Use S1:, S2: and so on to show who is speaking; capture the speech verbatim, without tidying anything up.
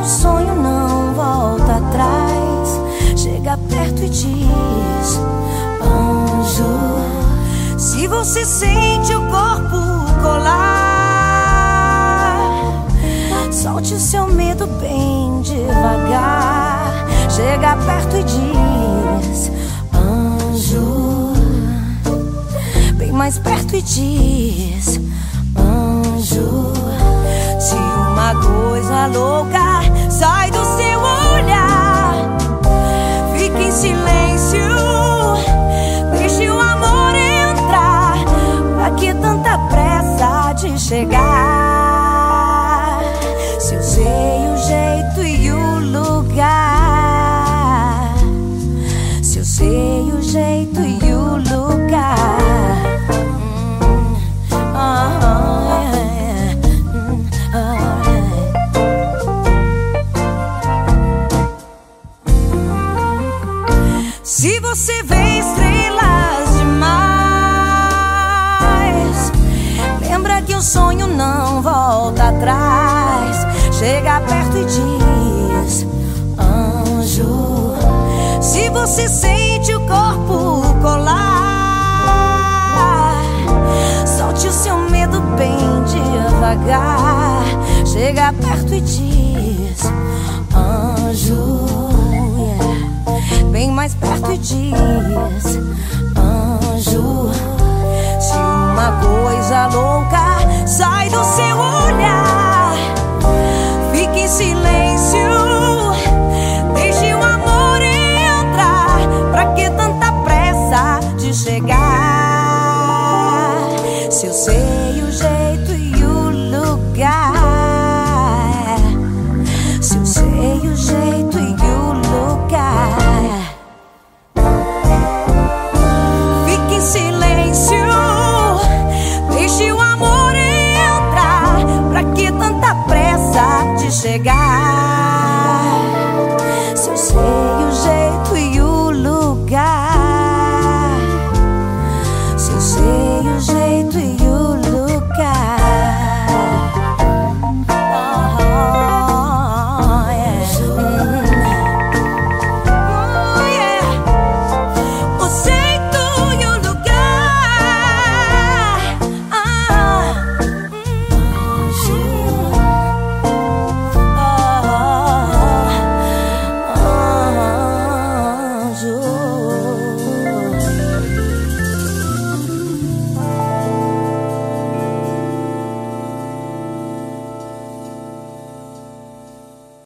S1: sonho não volta atrás. Chega perto e diz: anjo. Se você sente o corpo colar, solte o seu medo bem devagar. Chega perto e diz: anjo. Bem mais perto e diz: anjo. Se uma coisa louca sai do seu olhar, fique em silêncio, deixe o amor entrar. Pra que tanta pressa de chegar? Se eu sei o jeito e o lugar, se eu sei o jeito e o lugar. Se você vê estrelas demais, lembra que o sonho não volta atrás. Chega perto e diz: anjo. Se você sente o corpo colar, solte o seu medo bem devagar. Chega perto e diz: anjo. Bem mais perto e diz: anjo. Se uma coisa louca sai do seu olhar, fique em silêncio, deixe o amor entrar. Pra que tanta pressa de chegar? Se eu sei